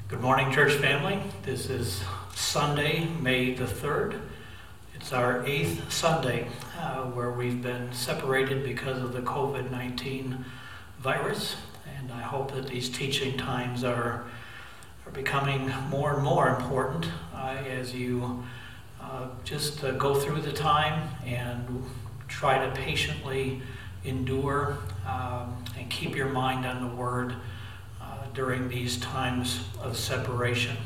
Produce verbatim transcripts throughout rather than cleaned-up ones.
Good morning, church family. This is Sunday, May the third. It's our eighth Sunday uh, where we've been separated because of the covid nineteen virus. And I hope that these teaching times are, are becoming more and more important uh, as you uh, just uh, go through the time and try to patiently endure um, and keep your mind on the Word during these times of separation.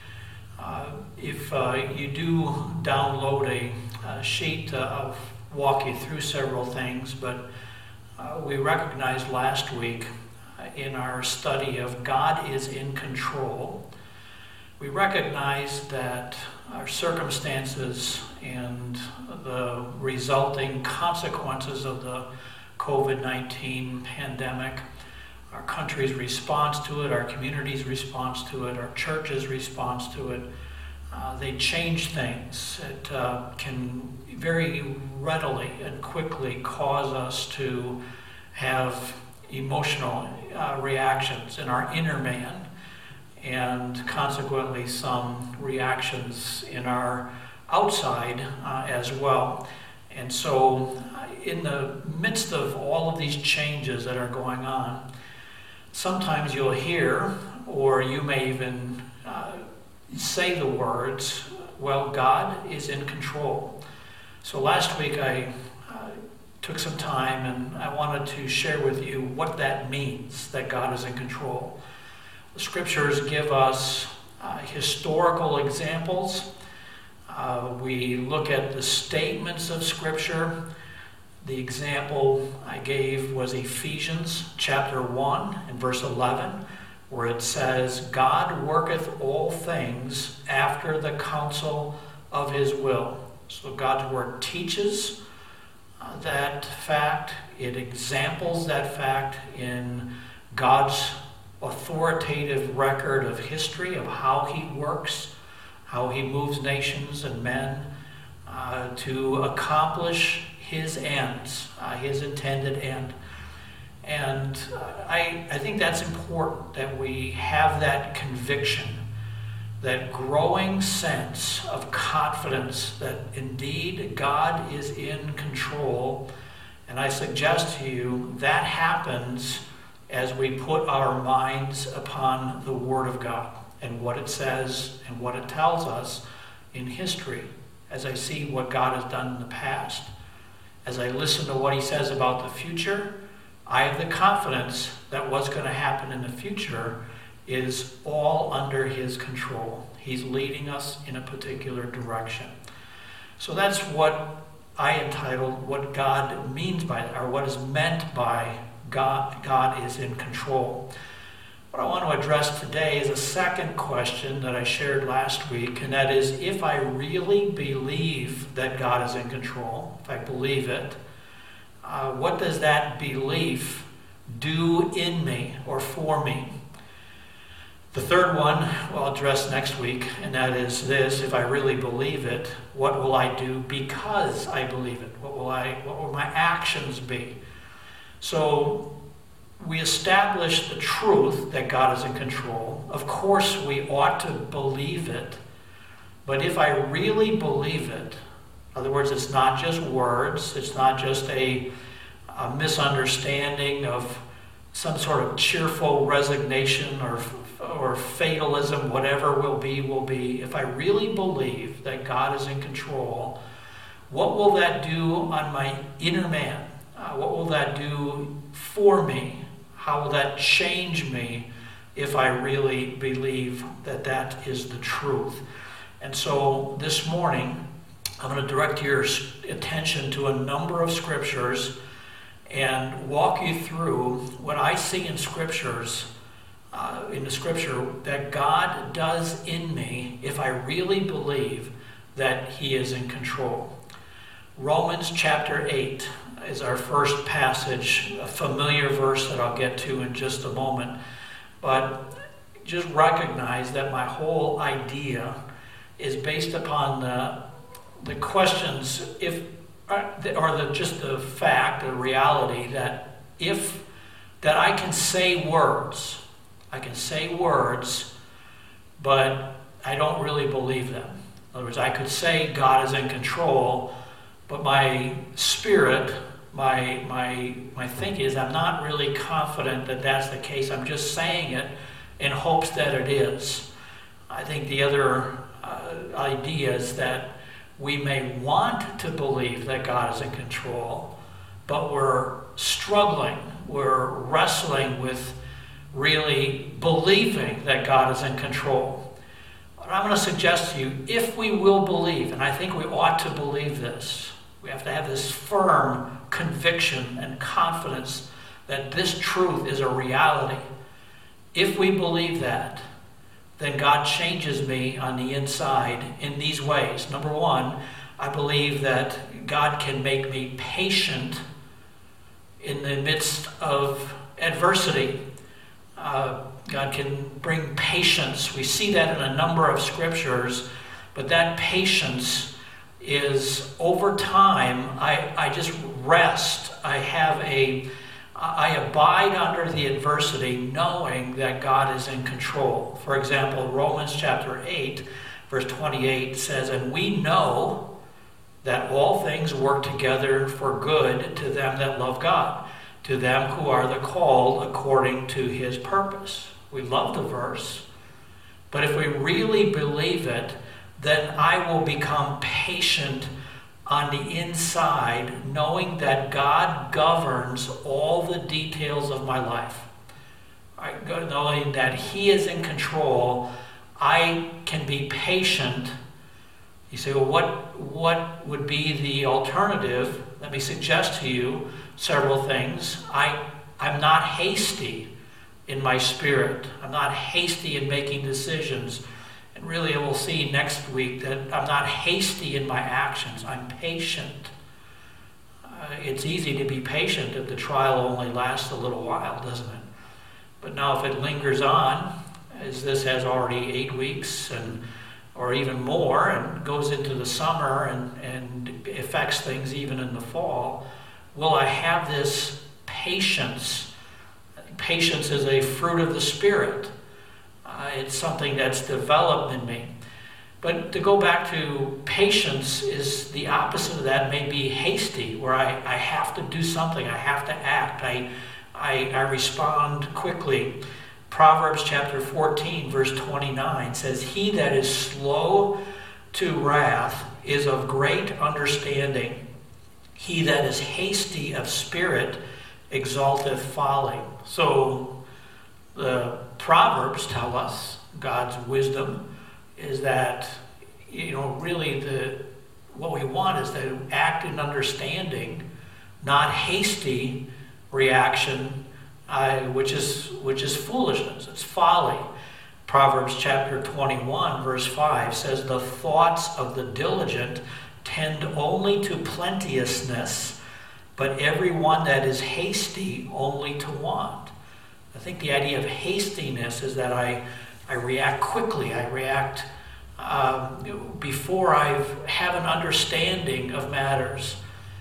Uh, if uh, you do download a, a sheet, uh, I'll walk you through several things, but uh, we recognized last week uh, in our study of God is in control, we recognized that our circumstances and the resulting consequences of the covid nineteen pandemic, our country's response to it, our community's response to it, our church's response to it, uh, they change things. It uh, can very readily and quickly cause us to have emotional uh, reactions in our inner man, and consequently some reactions in our outside uh, as well. And so uh, in the midst of all of these changes that are going on, sometimes you'll hear, or you may even uh, say the words, well, God is in control. So last week I uh, took some time and I wanted to share with you what that means, that God is in control. The scriptures give us uh, historical examples. Uh, we look at the statements of scripture. The example I gave was Ephesians chapter one and verse eleven, where it says, God worketh all things after the counsel of his will. So God's word teaches uh, that fact. It examples that fact in God's authoritative record of history of how he works, how he moves nations and men uh, to accomplish his ends, uh, his intended end. And uh, I, I think that's important that we have that conviction, that growing sense of confidence that indeed God is in control. And I suggest to you that happens as we put our minds upon the Word of God and what it says and what it tells us in history, as I see what God has done in the past. As I listen to what he says about the future, I have the confidence that what's going to happen in the future is all under his control. He's leading us in a particular direction. So that's what I entitled What God Means by that, or what is meant by God, God is in control. What I want to address today is a second question that I shared last week, and that is, if I really believe that God is in control, if I believe it, uh, what does that belief do in me or for me? The third one I'll address next week, and that is this: if I really believe it, what will I do because I believe it? What will I? What will my actions be? So we establish the truth that God is in control. Of course, we ought to believe it. But if I really believe it, in other words, it's not just words, it's not just a, a misunderstanding of some sort of cheerful resignation or, or fatalism, whatever will be, will be. If I really believe that God is in control, what will that do on my inner man? Uh, what will that do for me? How will that change me if I really believe that that is the truth? And so this morning, I'm going to direct your attention to a number of scriptures and walk you through what I see in scriptures, uh, in the scripture, that God does in me if I really believe that he is in control. Romans chapter eight is our first passage, a familiar verse that I'll get to in just a moment. But just recognize that my whole idea is based upon the, the questions, if or the, just the fact, the reality that if that I can say words, I can say words but I don't really believe them. In other words, I could say God is in control, but my spirit, my my my thinking is I'm not really confident that that's the case. I'm just saying it in hopes that it is. I think the other uh, idea is that we may want to believe that God is in control, but we're struggling, we're wrestling with really believing that God is in control. But I'm going to suggest to you, if we will believe, and I think we ought to believe this, we have to have this firm conviction and confidence that this truth is a reality. If we believe that, then God changes me on the inside in these ways. Number one, I believe that God can make me patient in the midst of adversity. Uh, God can bring patience. We see that in a number of scriptures, but that patience is over time, I, I just rest. I have a, I abide under the adversity knowing that God is in control. For example, Romans chapter eight, verse twenty-eight says, and we know that all things work together for good to them that love God, to them who are the called according to his purpose. We love the verse, but if we really believe it, then I will become patient on the inside, knowing that God governs all the details of my life. Right? Knowing that he is in control, I can be patient. You say, well, what, what would be the alternative? Let me suggest to you several things. I, I'm not hasty in my spirit. I'm not hasty in making decisions. And really, we'll see next week that I'm not hasty in my actions. I'm patient. Uh, it's easy to be patient if the trial only lasts a little while, doesn't it? But now if it lingers on, as this has already eight weeks and or even more, and goes into the summer and, and affects things even in the fall, will I have this patience? Patience is a fruit of the Spirit. Uh, it's something that's developed in me. But to go back to patience is the opposite of that, may be hasty, where I, I have to do something, I have to act, I, I, I respond quickly. Proverbs chapter fourteen, verse twenty-nine says, he that is slow to wrath is of great understanding. He that is hasty of spirit exalteth folly. So the Proverbs tell us God's wisdom is that, you know, really the what we want is to act in understanding, not hasty reaction, uh, which is which is foolishness. It's folly. Proverbs chapter twenty-one, verse five says, the thoughts of the diligent tend only to plenteousness, but every one that is hasty only to want. I think the idea of hastiness is that I, I react quickly. I react um, before I have an understanding of matters.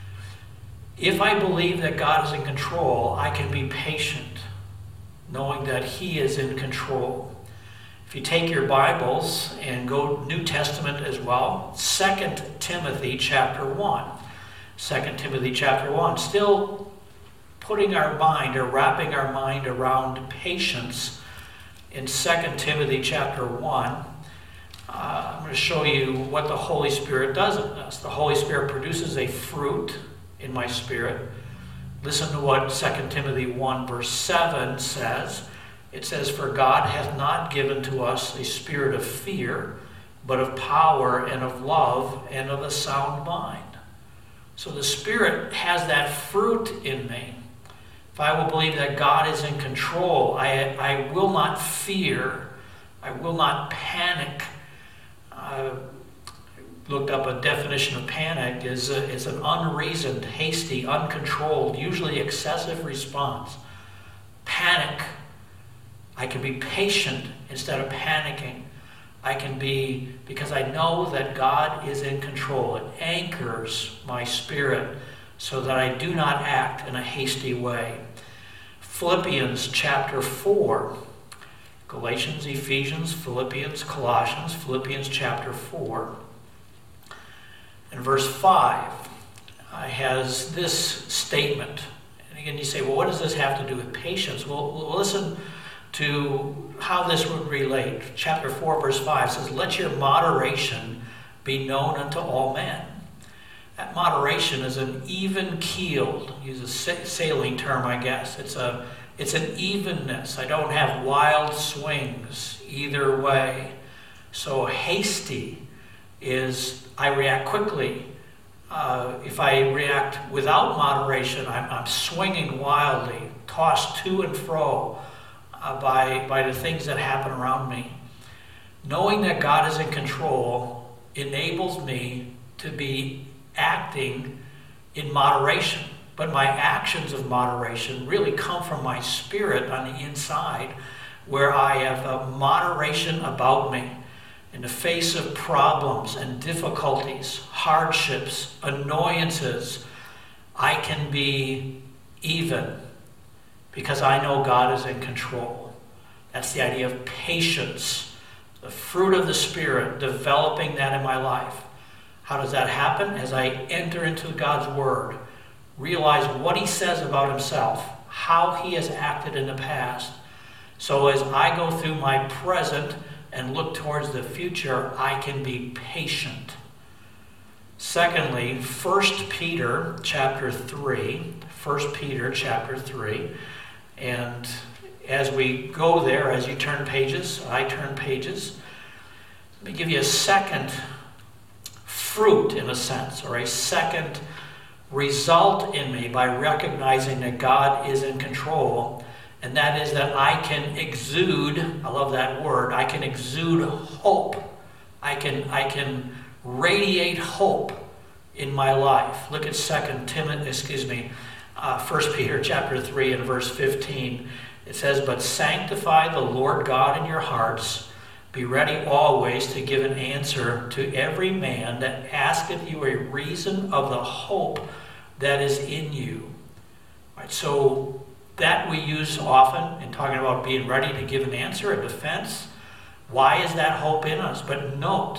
If I believe that God is in control, I can be patient, knowing that he is in control. If you take your Bibles and go New Testament as well, Second Timothy chapter one. Second Timothy chapter one, still putting our mind or wrapping our mind around patience in Second Timothy chapter one. Uh, I'm going to show you what the Holy Spirit does in us. The Holy Spirit produces a fruit in my spirit. Listen to what Second Timothy one verse seven says. It says, for God hath not given to us a spirit of fear, but of power and of love and of a sound mind. So the Spirit has that fruit in me. If I will believe that God is in control, I, I will not fear. I will not panic. I looked up a definition of panic. Is it's an unreasoned, hasty, uncontrolled, usually excessive response. Panic. I can be patient instead of panicking. I can be, because I know that God is in control. It anchors my spirit so that I do not act in a hasty way. Philippians chapter four. Galatians, Ephesians, Philippians, Colossians, Philippians chapter four. And verse five uh, has this statement. And again, you say, well, what does this have to do with patience? Well, listen to how this would relate. Chapter four, verse five says, let your moderation be known unto all men. That moderation is an even-keeled, use a sailing term, I guess. It's a, it's an evenness. I don't have wild swings either way. So hasty is I react quickly. Uh, if I react without moderation, I'm, I'm swinging wildly, tossed to and fro uh, by, by the things that happen around me. Knowing that God is in control enables me to be acting in moderation. But my actions of moderation really come from my spirit on the inside, where I have a moderation about me. In the face of problems and difficulties, hardships, annoyances, I can be even because I know God is in control. That's the idea of patience, the fruit of the Spirit, developing that in my life. How does that happen? As I enter into God's Word, realize what He says about Himself, how He has acted in the past. So as I go through my present and look towards the future, I can be patient. Secondly, First Peter chapter three. First Peter chapter three. And as we go there, as you turn pages, I turn pages, let me give you a second fruit, in a sense, or a second result in me by recognizing that God is in control. And that is that I can exude, I love that word, I can exude hope. I can, I can radiate hope in my life. Look at Second Timothy, excuse me, uh, First Peter chapter three and verse fifteen. It says, but sanctify the Lord God in your hearts. Be ready always to give an answer to every man that asketh you a reason of the hope that is in you. All right, so that we use often in talking about being ready to give an answer, a defense. Why is that hope in us? But note,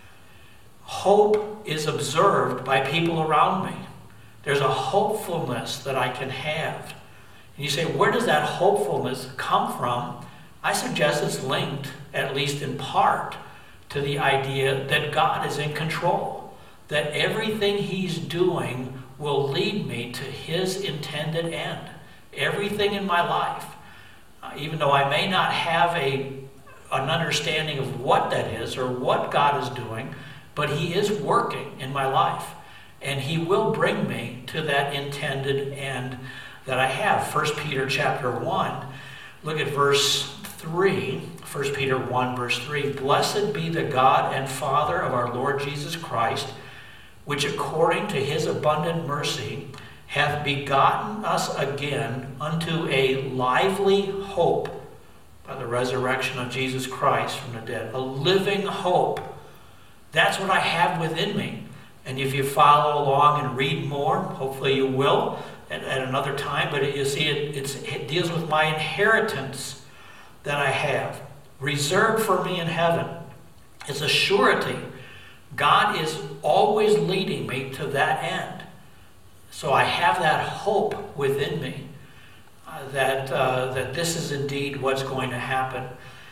hope is observed by people around me. There's a hopefulness that I can have. And you say, where does that hopefulness come from? I suggest it's linked, at least in part, to the idea that God is in control, that everything He's doing will lead me to His intended end. Everything in my life, uh, even though I may not have a, an understanding of what that is or what God is doing, but He is working in my life. And He will bring me to that intended end that I have. First Peter chapter one, look at verse three. First Peter one, verse three. Blessed be the God and Father of our Lord Jesus Christ, which according to His abundant mercy hath begotten us again unto a lively hope by the resurrection of Jesus Christ from the dead. A living hope. That's what I have within me. And if you follow along and read more, hopefully you will at, at another time, but you see it, it's, it deals with my inheritance that I have, reserved for me in heaven. It's a surety. God is always leading me to that end. So I have that hope within me uh, that, uh, that this is indeed what's going to happen.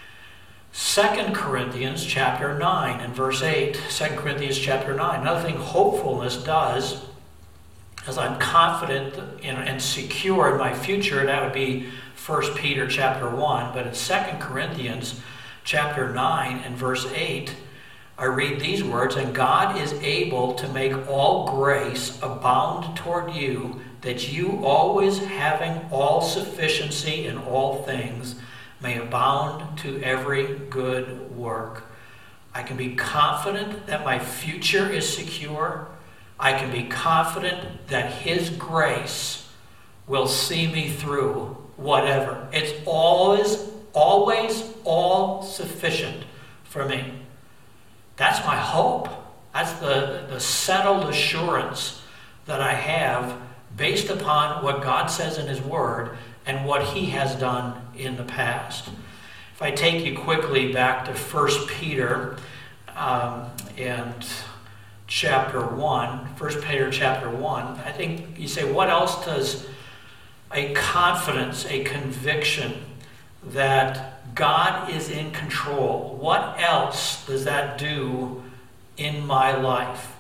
Second Corinthians chapter nine and verse eight. Second Corinthians chapter nine. Another thing hopefulness does, as I'm confident in, and secure in my future, that would be First Peter chapter one. But in Second Corinthians chapter nine and verse eight, I read these words, and God is able to make all grace abound toward you, that you always having all sufficiency in all things may abound to every good work. I can be confident that my future is secure. I can be confident that His grace will see me through whatever. It's always, always all sufficient for me. That's my hope. That's the, the settled assurance that I have based upon what God says in His Word and what He has done in the past. If I take you quickly back to First Peter um, and chapter one, First Peter chapter one, I think you say, what else does a confidence, a conviction that God is in control, what else does that do in my life?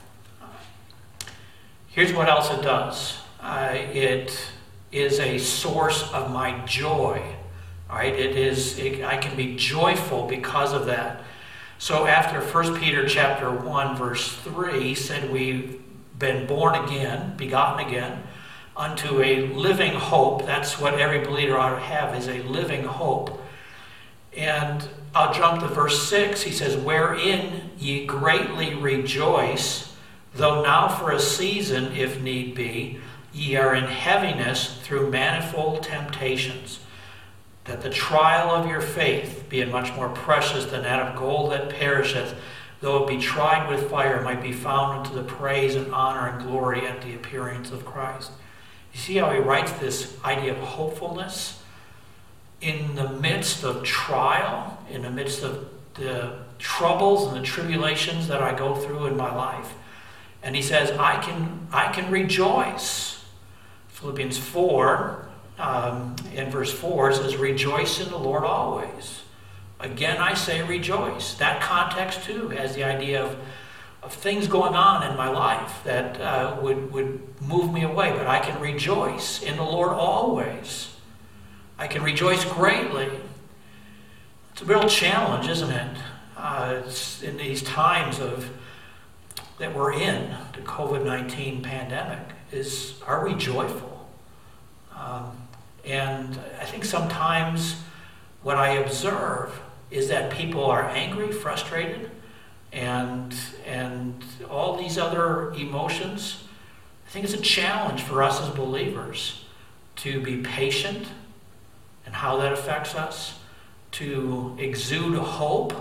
Here's what else it does. Uh, it is a source of my joy. All right, it is. It, I can be joyful because of that. So after First Peter chapter one, verse three said we've been born again, begotten again, unto a living hope. That's what every believer ought to have, is a living hope. And I'll jump to verse six. He says, wherein ye greatly rejoice, though now for a season, if need be, ye are in heaviness through manifold temptations, that the trial of your faith, being much more precious than that of gold that perisheth, though it be tried with fire, might be found unto the praise and honor and glory at the appearance of Christ. You see how he writes this idea of hopefulness? In the midst of trial, in the midst of the troubles and the tribulations that I go through in my life. And he says, I can, I can rejoice. Philippians four, um, in verse four, says, rejoice in the Lord always. Again, I say rejoice. That context, too, has the idea of, of things going on in my life that uh, would, would move me away. But I can rejoice in the Lord always. I can rejoice greatly. It's a real challenge, isn't it? Uh, it's in these times of that we're in, the covid nineteen pandemic, is are we joyful? Um, and I think sometimes what I observe is that people are angry, frustrated, and and all these other emotions. I think it's a challenge for us as believers to be patient and how that affects us, to exude hope,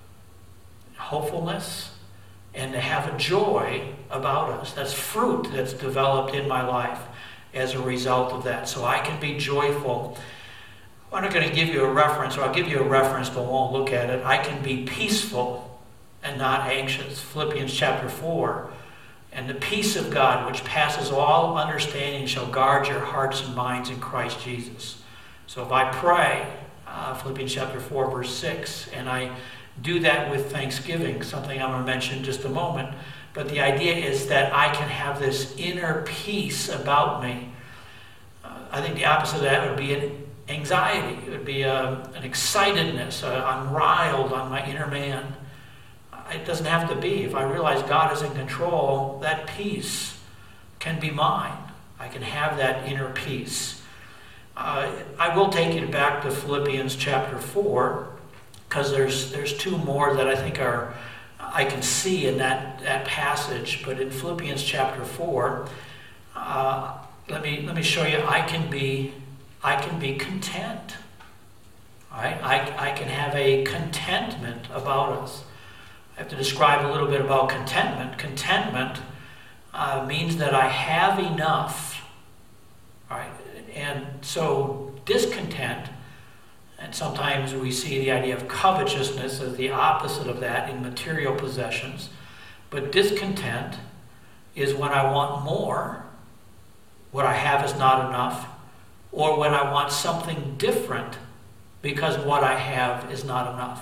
hopefulness, and to have a joy about us. That's fruit that's developed in my life as a result of that. So I can be joyful. I'm not going to give you a reference, or I'll give you a reference but won't look at it. I can be peaceful and not anxious. Philippians chapter four. And the peace of God, which passes all understanding, shall guard your hearts and minds in Christ Jesus. So if I pray, uh, Philippians chapter four, verse six, and I do that with thanksgiving, something I'm going to mention in just a moment, but the idea is that I can have this inner peace about me. Uh, I think the opposite of that would be an anxiety. It would be a, an excitedness. Uh, I'm riled on my inner man. It doesn't have to be. If I realize God is in control, that peace can be mine. I can have that inner peace. Uh, I will take you back to Philippians chapter four, because there's there's two more that I think are I can see in that, that passage. But in Philippians chapter four, uh, let me let me show you. I can be I can be content. All right, I I can have a contentment about us. I have to describe a little bit about contentment. Contentment uh, means that I have enough. All right, and so discontent. And sometimes we see the idea of covetousness as the opposite of that in material possessions. But discontent is when I want more, what I have is not enough, or when I want something different because what I have is not enough.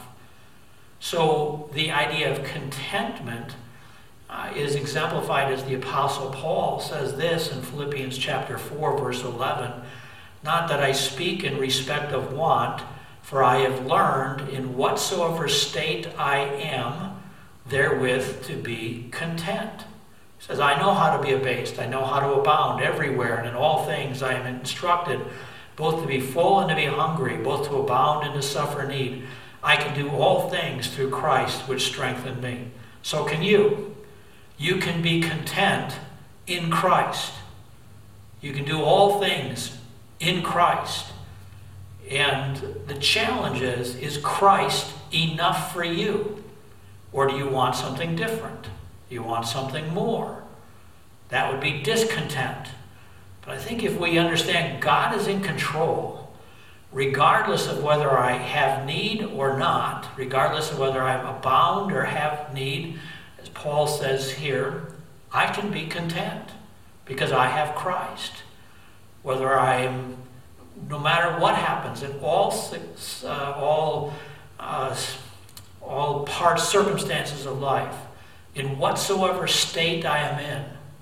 So the idea of contentment uh, is exemplified as the Apostle Paul says this in Philippians chapter four, verse eleven. Not that I speak in respect of want, for I have learned in whatsoever state I am, therewith to be content. He says, I know how to be abased. I know how to abound everywhere, and in all things I am instructed, both to be full and to be hungry, both to abound and to suffer need. I can do all things through Christ, which strengthen me. So can you. You can be content in Christ. You can do all things in Christ. And the challenge is, is Christ enough for you? Or do you want something different? Do you want something more? That would be discontent. But I think if we understand God is in control, regardless of whether I have need or not, regardless of whether I'm abound or have need, as Paul says here, I can be content because I have Christ. Whether I'm, no matter what happens in all six, uh, all, uh, all parts, circumstances of life, in whatsoever state I am in,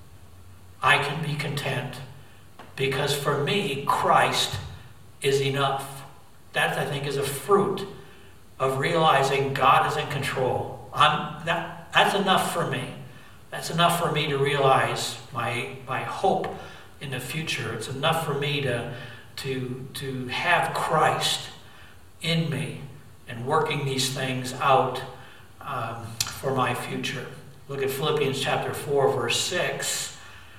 I can be content because for me, Christ is enough. That, I think, is a fruit of realizing God is in control. I'm, that, that's enough for me. That's enough for me to realize my, my hope in the future. It's enough for me to, to, to have Christ in me and working these things out um, for my future. Look at Philippians chapter four, verse six.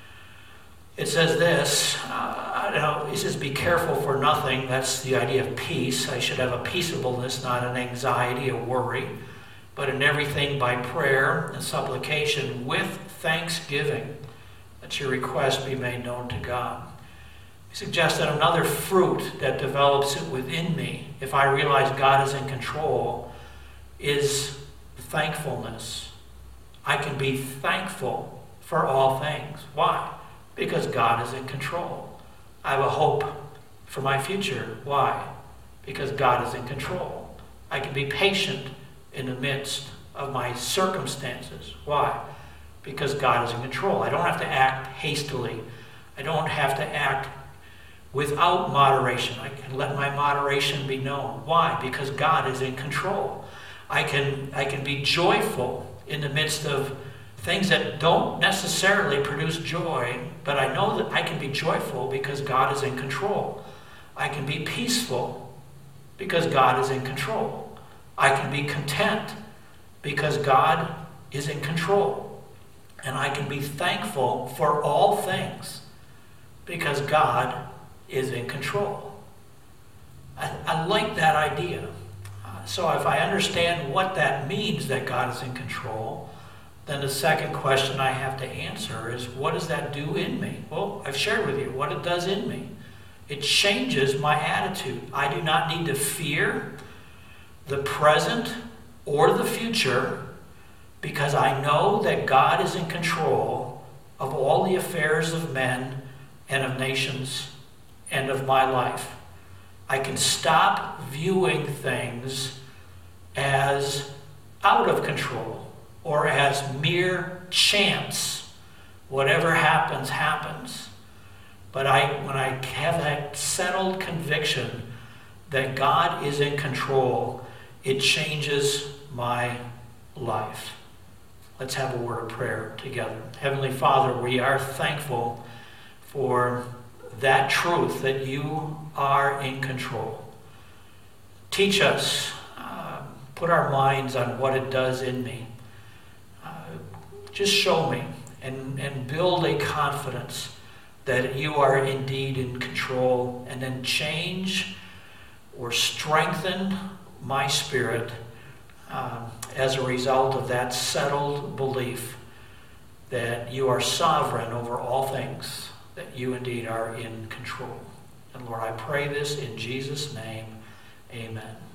It says this, uh, you know, it says, be careful for nothing. That's the idea of peace. I should have a peaceableness, not an anxiety, a worry, but in everything by prayer and supplication with thanksgiving, that your request be made known to God. He suggests that another fruit that develops within me, if I realize God is in control, is thankfulness. I can be thankful for all things. Why? Because God is in control. I have a hope for my future. Why? Because God is in control. I can be patient in the midst of my circumstances. Why? Because God is in control. I don't have to act hastily. I don't have to act without moderation. I can let my moderation be known. Why? Because God is in control. I can, I can be joyful in the midst of things that don't necessarily produce joy, but I know that I can be joyful because God is in control. I can be peaceful because God is in control. I can be content because God is in control. And I can be thankful for all things because God is in control. I, I like that idea. Uh, so if I understand what that means, that God is in control, then the second question I have to answer is, what does that do in me? Well, I've shared with you what it does in me. It changes my attitude. I do not need to fear the present or the future because I know that God is in control of all the affairs of men and of nations and of my life. I can stop viewing things as out of control or as mere chance. Whatever happens, happens. But I, when I have that settled conviction that God is in control, it changes my life. Let's have a word of prayer together. Heavenly Father, we are thankful for that truth that you are in control. Teach us, uh, put our minds on what it does in me. Uh, just show me and, and build a confidence that you are indeed in control, and then change or strengthen my spirit um, as a result of that settled belief that you are sovereign over all things, that you indeed are in control. And Lord, I pray this in Jesus' name. Amen.